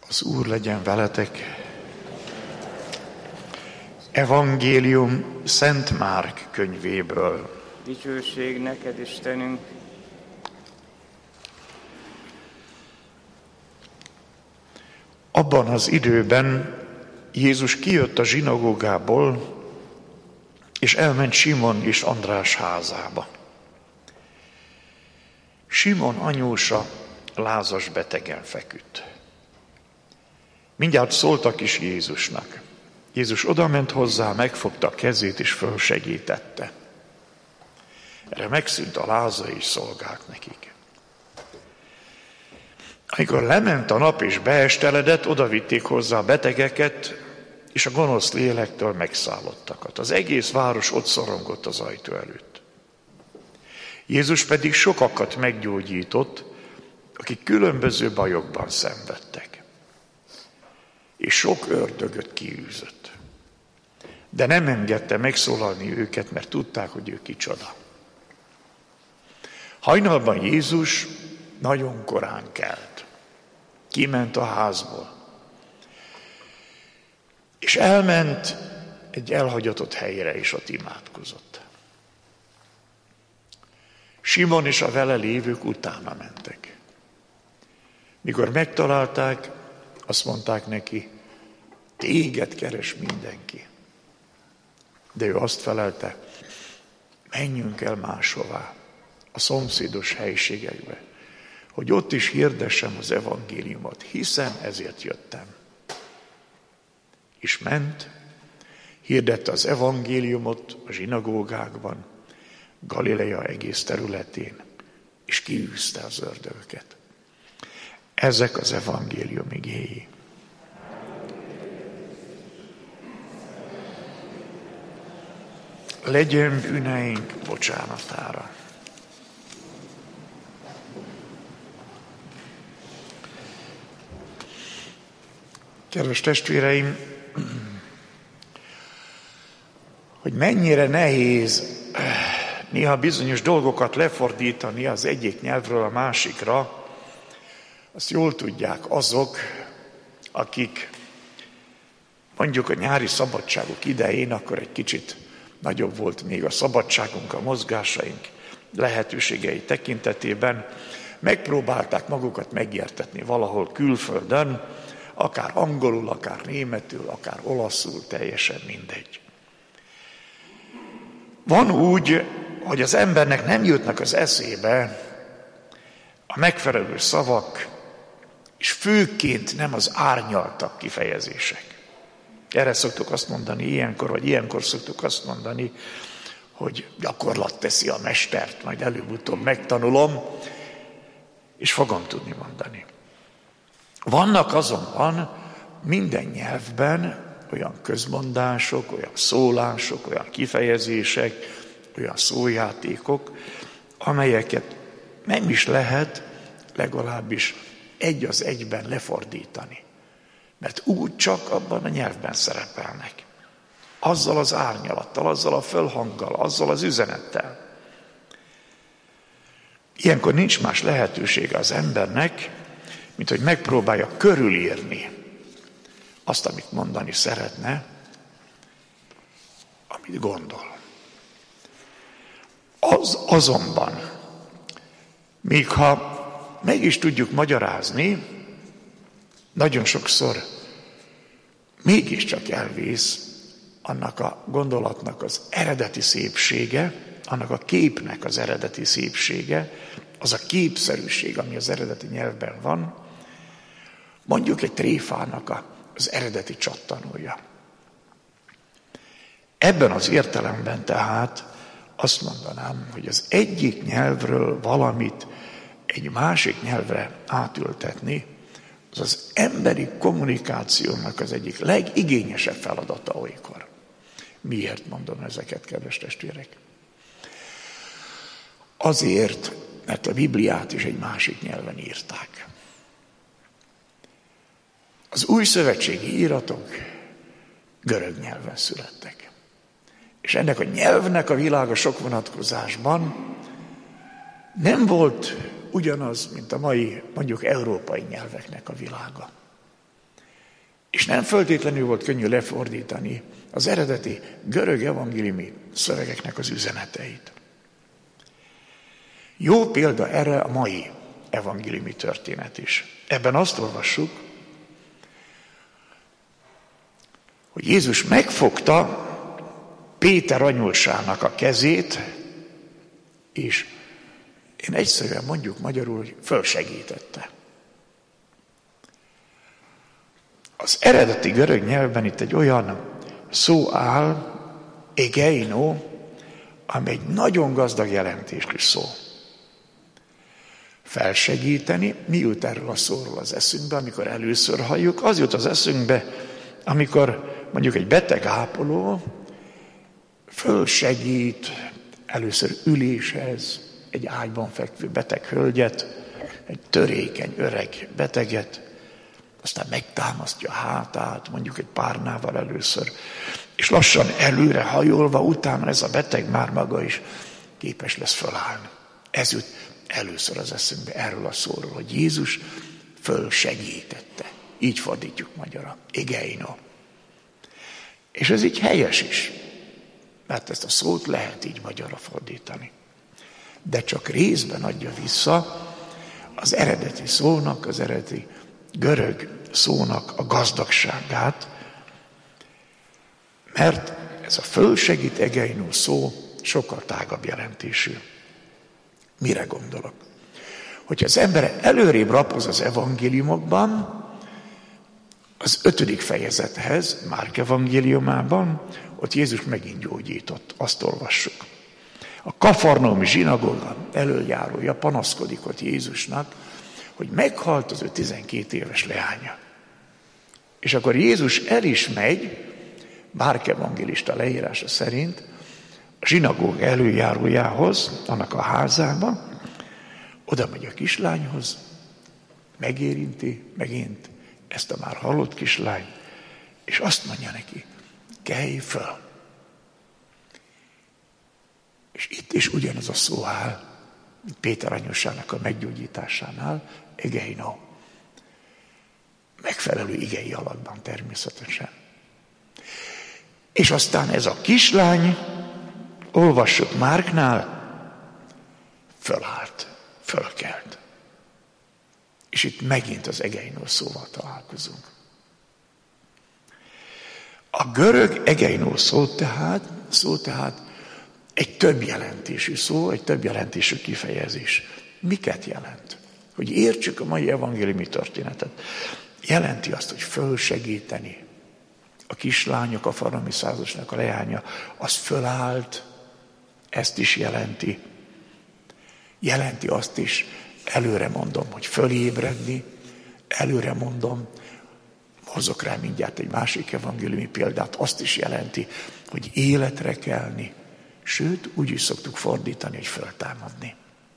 Az Úr legyen veletek. Evangélium Szent Márk könyvéből. Dicsőség neked, Istenünk! Abban az időben Jézus kijött a zsinagógából, és elment Simon és András házába. Simon anyósa lázas betegen feküdt. Mindjárt szóltak is Jézusnak. Jézus odament hozzá, megfogta a kezét és fölsegítette. Erre megszűnt a láza és szolgált nekik. Amikor lement a nap és beesteledett, odavitték hozzá a betegeket, és a gonosz lélektől megszállottakat. Az egész város ott szorongott az ajtó előtt. Jézus pedig sokakat meggyógyított, akik különböző bajokban szenvedtek. És sok ördögöt kiűzött. De nem engedte megszólalni őket, mert tudták, hogy ő kicsoda. Hajnalban Jézus nagyon korán kelt. Kiment a házból. És elment egy elhagyatott helyre, és ott imádkozott. Simon és a vele lévők utána mentek. Mikor megtalálták, azt mondták neki, téged keres mindenki. De ő azt felelte, menjünk el máshová, a szomszédos helyiségekbe, hogy ott is hirdessem az evangéliumot, hiszen ezért jöttem. És ment, hirdette az evangéliumot a zsinagógákban, Galilea egész területén, és kiűzte az ördögöket. Ezek az evangélium igéi. Legyen bűneink bocsánatára. Kedves testvéreim, hogy mennyire nehéz néha bizonyos dolgokat lefordítani az egyik nyelvről a másikra, azt jól tudják azok, akik mondjuk a nyári szabadságok idején, akkor egy kicsit nagyobb volt még a szabadságunk, a mozgásaink lehetőségei tekintetében, megpróbálták magukat megértetni valahol külföldön, akár angolul, akár németül, akár olaszul, teljesen mindegy. Van úgy, hogy az embernek nem jutnak az eszébe a megfelelő szavak, és főként nem az árnyaltabb kifejezések. Erre szoktuk azt mondani ilyenkor szoktuk azt mondani, hogy gyakorlat teszi a mestert, majd előbb-utóbb megtanulom, és fogom tudni mondani. Vannak azonban minden nyelvben olyan közmondások, olyan szólások, olyan kifejezések, olyan szójátékok, amelyeket nem is lehet legalábbis egy az egyben lefordítani. Mert úgy csak abban a nyelvben szerepelnek. Azzal az árnyalattal, azzal a fölhanggal, azzal az üzenettel. Ilyenkor nincs más lehetősége az embernek, mint hogy megpróbálja körülírni azt, amit mondani szeretne, amit gondol. Azonban, még ha meg is tudjuk magyarázni, nagyon sokszor mégiscsak elvész annak a gondolatnak az eredeti szépsége, annak a képnek az eredeti szépsége, az a képszerűség, ami az eredeti nyelvben van, mondjuk egy tréfának az eredeti csattanója. Ebben az értelemben tehát azt mondanám, hogy az egyik nyelvről valamit egy másik nyelvre átültetni, az az emberi kommunikációnak az egyik legigényesebb feladata olykor. Miért mondom ezeket, kedves testvérek? Azért, mert a Bibliát is egy másik nyelven írták. Az új szövetségi íratok görög nyelven születtek. És ennek a nyelvnek a világa sok vonatkozásban nem volt ugyanaz, mint a mai, mondjuk európai nyelveknek a világa. És nem feltétlenül volt könnyű lefordítani az eredeti görög evangéliumi szövegeknek az üzeneteit. Jó példa erre a mai evangéliumi történet is. Ebben azt olvassuk, hogy Jézus megfogta Péter anyósának a kezét, és én egyszerűen mondjuk magyarul, hogy fölsegítette. Az eredeti görög nyelvben itt egy olyan szó áll, egeino, ami egy nagyon gazdag jelentésű szó. Felsegíteni, mi jut erről a szóról az eszünkbe, amikor először halljuk? Az jut az eszünkbe, amikor mondjuk egy beteg ápoló fölsegít először üléshez egy ágyban fekvő beteg hölgyet, egy törékeny, öreg beteget, aztán megtámasztja a hátát, mondjuk egy párnával először, és lassan előre hajolva, utána ez a beteg már maga is képes lesz fölállni. Ez jut először az eszünkbe erről a szóról, hogy Jézus fölsegítette. Így fordítjuk magyarra. Egeino. És ez így helyes is, mert ezt a szót lehet így magyarra fordítani. De csak részben adja vissza az eredeti szónak, az eredeti görög szónak a gazdagságát, mert ez a fölsegít egeino szó sokkal tágabb jelentésű. Mire gondolok? Hogyha az ember előrébb lapoz az evangéliumokban, az 5. fejezethez, Márk evangéliumában, ott Jézus megint gyógyított, azt olvassuk. A kafarnaumi zsinagóga elöljárója panaszkodik ott Jézusnak, hogy meghalt az ő 12 éves leánya. És akkor Jézus el is megy, Márk evangélista leírása szerint, a zsinagóga előjárójához, annak a házába, oda megy a kislányhoz, megérinti megint ezt a már halott kislányt, és azt mondja neki, kelj föl. És itt is ugyanaz a szó áll, mint Péter anyósának a meggyógyításánál, egeino. Megfelelő igei alakban természetesen. És aztán ez a kislány, olvassuk Márknál, fölállt, fölkelt. És itt megint az egeino szóval találkozunk. A görög egeino szó tehát egy több jelentésű szó, egy több jelentésű kifejezés. Miket jelent? Hogy értsük a mai evangéliumi történetet. Jelenti azt, hogy fölsegíteni. A kislány, a kafarnaumi százasnak a leánya, az fölállt, ezt is jelenti. Jelenti azt is, előre mondom, hogy fölébredni, előre mondom, hozok rá mindjárt egy másik evangéliumi példát, azt is jelenti, hogy életre kelni, sőt, úgy is szoktuk fordítani, hogy föltámadni.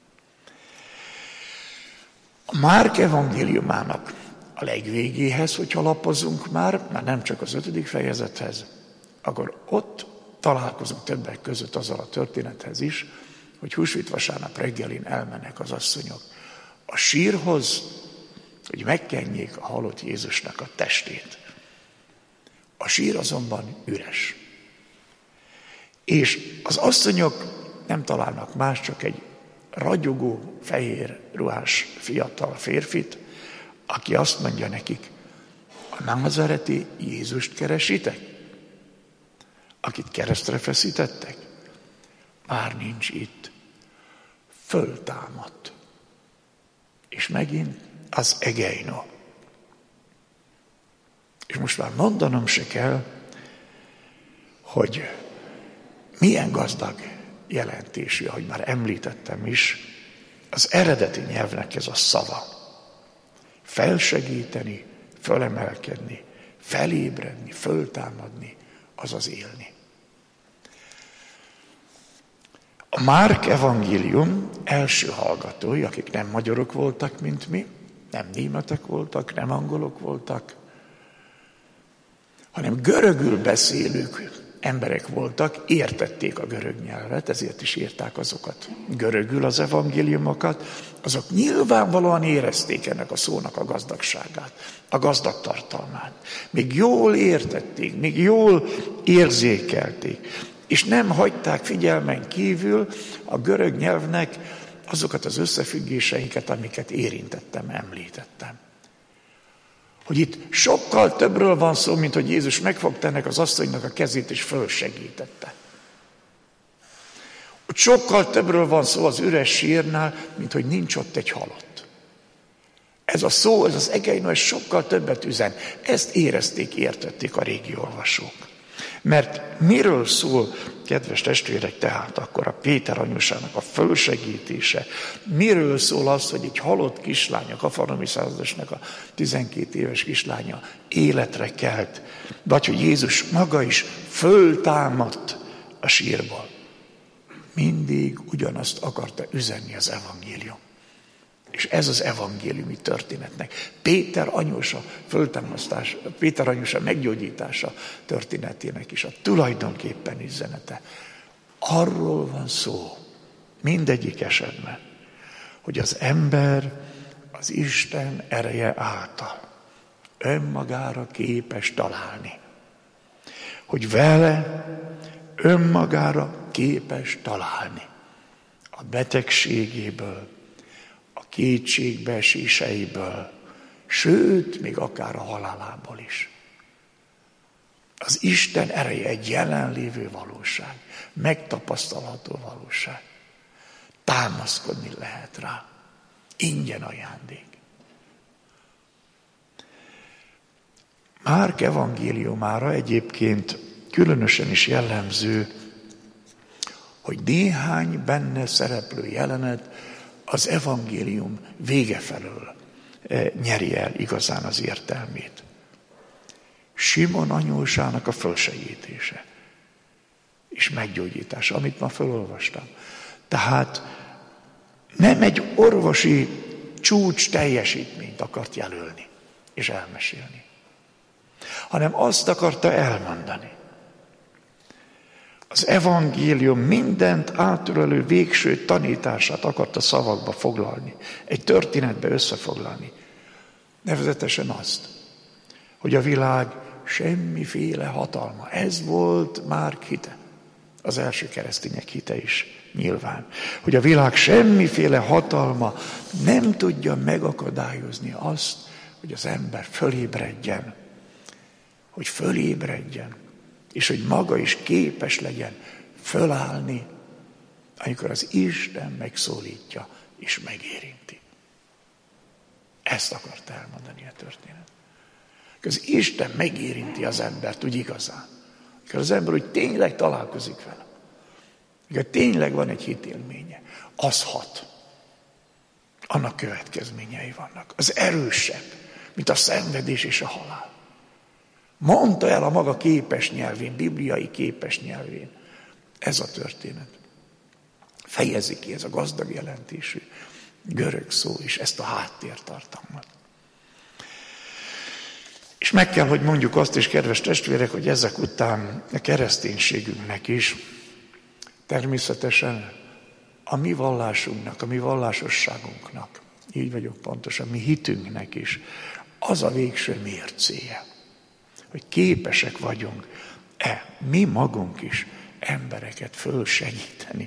A Márk evangéliumának a legvégéhez, hogyha lapozunk már nem csak az 5. fejezethez, akkor ott találkozunk többek között azzal a történethez is, hogy húsvét vasárnap reggelin elmennek az asszonyok a sírhoz, hogy megkenjék a halott Jézusnak a testét. A sír azonban üres. És az asszonyok nem találnak más, csak egy ragyogó, fehér ruhás fiatal férfit, aki azt mondja nekik, a názáreti Jézust keresitek? Akit keresztre feszítettek? Már nincs itt. Föltámadt. És megint az egeino. És most már mondanom se kell, hogy milyen gazdag jelentésű, ahogy már említettem is, az eredeti nyelvnek ez a szava. Felsegíteni, fölemelkedni, felébredni, föltámadni, azaz élni. A Márk evangélium első hallgatói, akik nem magyarok voltak, mint mi, nem németek voltak, nem angolok voltak, hanem görögül beszélők emberek voltak, értették a görög nyelvet, ezért is írták azokat görögül az evangéliumokat, azok nyilvánvalóan érezték ennek a szónak a gazdagságát, a gazdag tartalmát. Még jól értették, még jól érzékelték, és nem hagyták figyelmen kívül a görög nyelvnek azokat az összefüggéseiket, amiket érintettem, említettem. Hogy itt sokkal többről van szó, mint hogy Jézus megfogta ennek az asszonynak a kezét és fölsegítette. Hogy sokkal többről van szó az üres sírnál, mint hogy nincs ott egy halott. Ez a szó, ez az egeinos sokkal többet üzen. Ezt érezték, értették a régi olvasók. Mert miről szól, kedves testvérek, tehát akkor a Péter anyusának a fölsegítése? Miről szól az, hogy egy halott kislány, a kafarnaumi századosnak a 12 éves kislánya életre kelt, vagy hogy Jézus maga is föltámadt a sírból? Mindig ugyanazt akarta üzenni az evangélium. És ez az evangéliumi történetnek, Péter anyósa föltámasztása, Péter anyósa meggyógyítása történetének is a tulajdonképpen üzenete. Arról van szó mindegyik esetben, hogy az ember az Isten ereje által önmagára képes találni. Hogy vele önmagára képes találni a betegségéből, a kétségbeeséseiből, sőt, még akár a halálából is. Az Isten ereje egy jelenlévő valóság, megtapasztalható valóság. Támaszkodni lehet rá. Ingyen ajándék. Márk evangéliumára egyébként különösen is jellemző, hogy néhány benne szereplő jelenet az evangélium vége felől nyeri el igazán az értelmét. Simon anyósának a fölsegítése és meggyógyítása, amit ma felolvastam. Tehát nem egy orvosi csúcs teljesítményt akart jelölni és elmesélni, hanem azt akarta elmondani. Az evangélium mindent átölelő végső tanítását akarta szavakba foglalni, egy történetbe összefoglalni. Nevezetesen azt, hogy a világ semmiféle hatalma. Ez volt Márk hite, az első keresztények hite is nyilván. Hogy a világ semmiféle hatalma nem tudja megakadályozni azt, hogy az ember fölébredjen. Hogy fölébredjen. És hogy maga is képes legyen fölállni, amikor az Isten megszólítja és megérinti. Ezt akart elmondani a történet. Az Isten megérinti az embert úgy igazán. Amikor az ember úgy tényleg találkozik vele. Amikor tényleg van egy hitélménye. Az hat. Annak következményei vannak. Az erősebb, mint a szenvedés és a halál. Mondta el a maga képes nyelvén, bibliai képes nyelvén. Ez a történet. Fejezi ki ez a gazdag jelentésű görög szó is, ezt a háttértartalmat. És meg kell, hogy mondjuk azt is, kedves testvérek, hogy ezek után a kereszténységünknek is természetesen a mi vallásunknak, a mi vallásosságunknak, így vagyok pontosan, mi hitünknek is az a végső mércéje, hogy képesek vagyunk-e mi magunk is embereket fölsegíteni.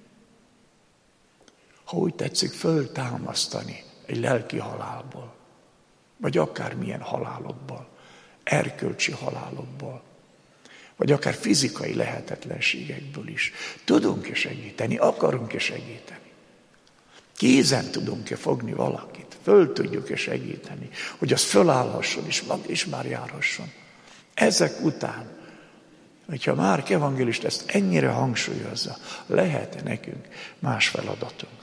Ha úgy tetszik, föltámasztani egy lelki halálból, vagy akármilyen halálokból, erkölcsi halálokból, vagy akár fizikai lehetetlenségekből is. Tudunk-e segíteni, akarunk-e segíteni? Kézen tudunk-e fogni valakit, föl tudjuk-e segíteni, hogy az fölállhasson és már járhasson. Ezek után, hogyha Márk evangélista ezt ennyire hangsúlyozza, lehet nekünk más feladatunk.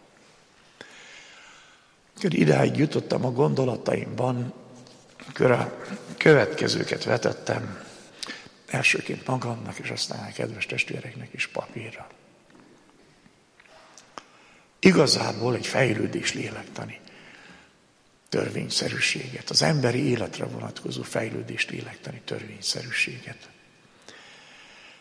Idáig jutottam a gondolataimban, amikor a következőket vetettem, elsőként magamnak, és aztán a kedves testvéreknek is papírra. Igazából egy fejlődés lélektani törvényszerűséget, az emberi életre vonatkozó fejlődést lélektani törvényszerűséget.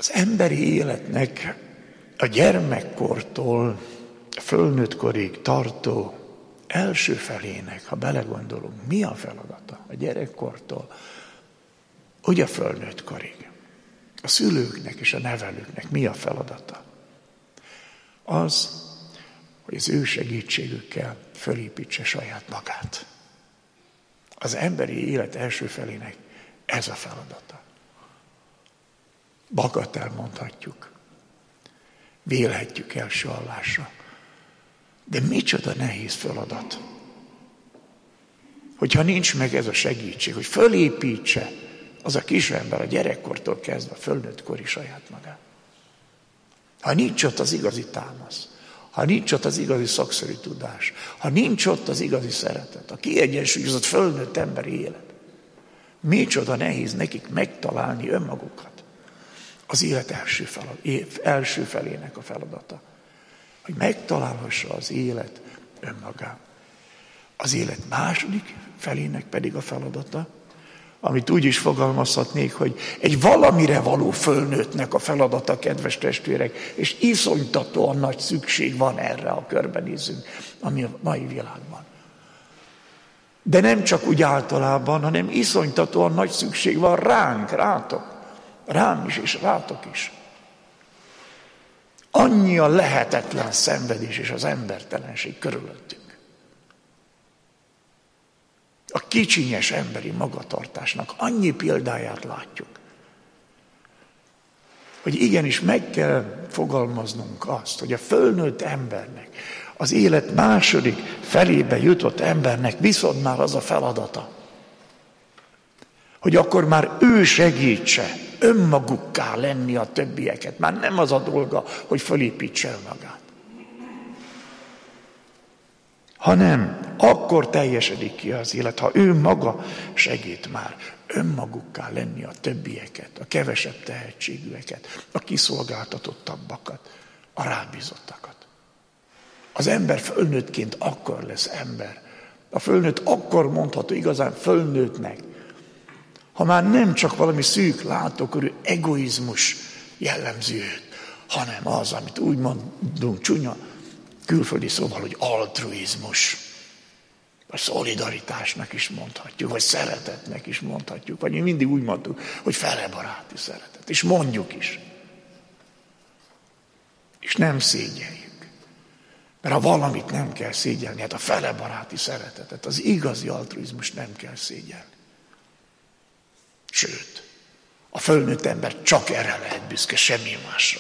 Az emberi életnek a gyermekkortól a fölnőtt korig tartó első felének, ha belegondolunk, mi a feladata a gyerekkortól, úgy a fölnőtt korig. A szülőknek és a nevelőknek mi a feladata? Az, hogy az ő segítségükkel fölépítse saját magát. Az emberi élet első felének ez a feladata. Bagatel mondhatjuk, vélhetjük első hallásra. De micsoda nehéz feladat. Hogyha nincs meg ez a segítség, hogy fölépítse az a kisember a gyerekkortól kezdve a fölnőtt kori saját magát. Ha nincs ott az igazi támasz, ha nincs ott az igazi szakszerű tudás, ha nincs ott az igazi szeretet, a kiegyensúlyozott fölnőtt emberi élet, micsoda nehéz nekik megtalálni önmagukat. Az élet első felének a feladata. Hogy megtalálhassa az élet önmagát. Az élet második felének pedig a feladata, amit úgy is fogalmazhatnék, hogy egy valamire való fölnőttnek a feladata, kedves testvérek, és iszonytatóan nagy szükség van erre, ha körbenézünk, ami a mai világban. De nem csak úgy általában, hanem iszonytatóan nagy szükség van ránk, rátok. Rám is, és rátok is. Annyi a lehetetlen szenvedés és az embertelenség körülöttünk. A kicsinyes emberi magatartásnak annyi példáját látjuk, hogy igenis meg kell fogalmaznunk azt, hogy a fölnőtt embernek, az élet második felébe jutott embernek viszont már az a feladata, hogy akkor már ő segítse önmagukká lenni a többieket. Már nem az a dolga, hogy fölépítse önmagát. Hanem akkor teljesedik ki az élet, ha ő maga segít már önmagukká lenni a többieket, a kevesebb tehetségűeket, a kiszolgáltatottabbakat, a rábízottakat. Az ember fölnőttként akkor lesz ember. A fölnőtt akkor mondható igazán fölnőttnek, ha már nem csak valami szűk látókörű egoizmus jellemzi őt, hanem az, amit úgy mondunk csúnya külföldi szóval, hogy altruizmus, vagy szolidaritásnak is mondhatjuk, vagy szeretetnek is mondhatjuk, vagy mi mindig úgy mondtuk, hogy felebaráti szeretet, és mondjuk is. És nem szégyeljük. Mert ha valamit nem kell szégyelni, hát a felebaráti szeretetet, az igazi altruizmus nem kell szégyelni. Sőt, a fölnőtt ember csak erre lehet büszke, semmi másra.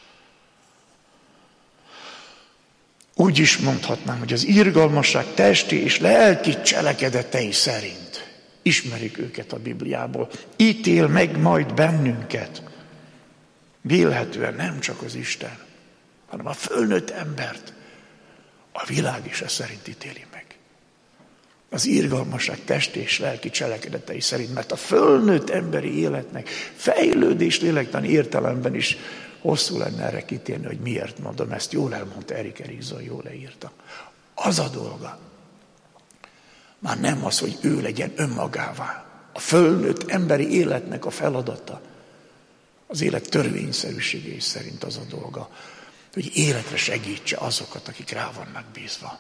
Úgy is mondhatnám, hogy az irgalmasság testi és lelki cselekedetei szerint ismerik őket a Bibliából. Ítél meg majd bennünket. Vélhetően nem csak az Isten, hanem a fölnőtt embert a világ is ezt szerint ítéli meg. Az irgalmasság testi és lelki cselekedetei szerint, mert a fölnőtt emberi életnek fejlődés lélektani értelemben is hosszú lenne erre kitérni, hogy miért mondom ezt. Jól elmondta Erik Erikson, jól leírta. Az a dolga, már nem az, hogy ő legyen önmagává. A fölnőtt emberi életnek a feladata, az élet törvényszerűségei szerint az a dolga, hogy életre segítse azokat, akik rá vannak bízva.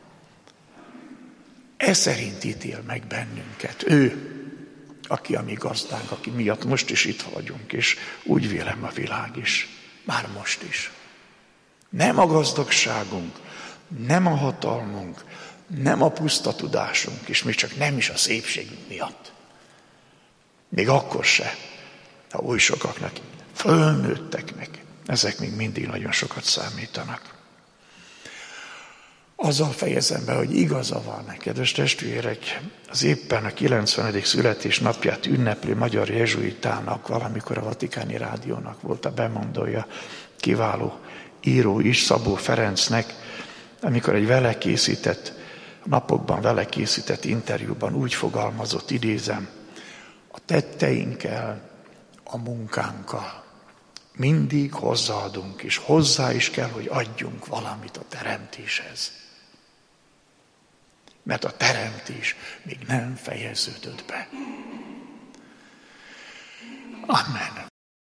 Ez szerint ítél meg bennünket. Ő, aki a mi gazdánk, aki miatt most is itt vagyunk, és úgy vélem a világ is, már most is. Nem a gazdagságunk, nem a hatalmunk, nem a puszta tudásunk, és még csak nem is a szépségünk miatt. Még akkor se, ha oly sokaknak, fölnőtteknek, ezek még mindig nagyon sokat számítanak. Azzal fejezem be, hogy igaza van, kedves testvérek, az éppen a 90. születésnapját ünneplő magyar jezsuitának, valamikor a Vatikáni Rádiónak volt a bemondója, kiváló író is, Szabó Ferencnek, amikor egy napokban vele készített interjúban úgy fogalmazott, idézem, a tetteinkkel, a munkánkkal mindig hozzáadunk, és hozzá is kell, hogy adjunk valamit a teremtéshez. Mert a teremtés még nem fejeződött be. Amen.